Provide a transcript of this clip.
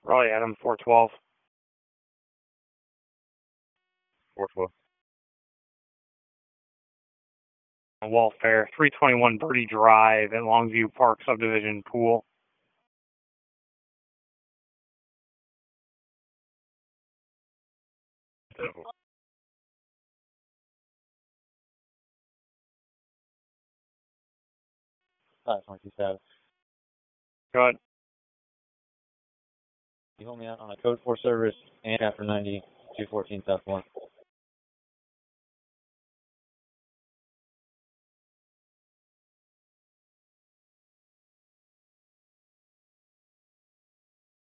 Raleigh Adam 412. 412. Welfare 321 Birdie Drive at Longview Park Subdivision Pool. Hi, 27. Go ahead. You hold me out on a code 4 service and after 90, 214 South 1.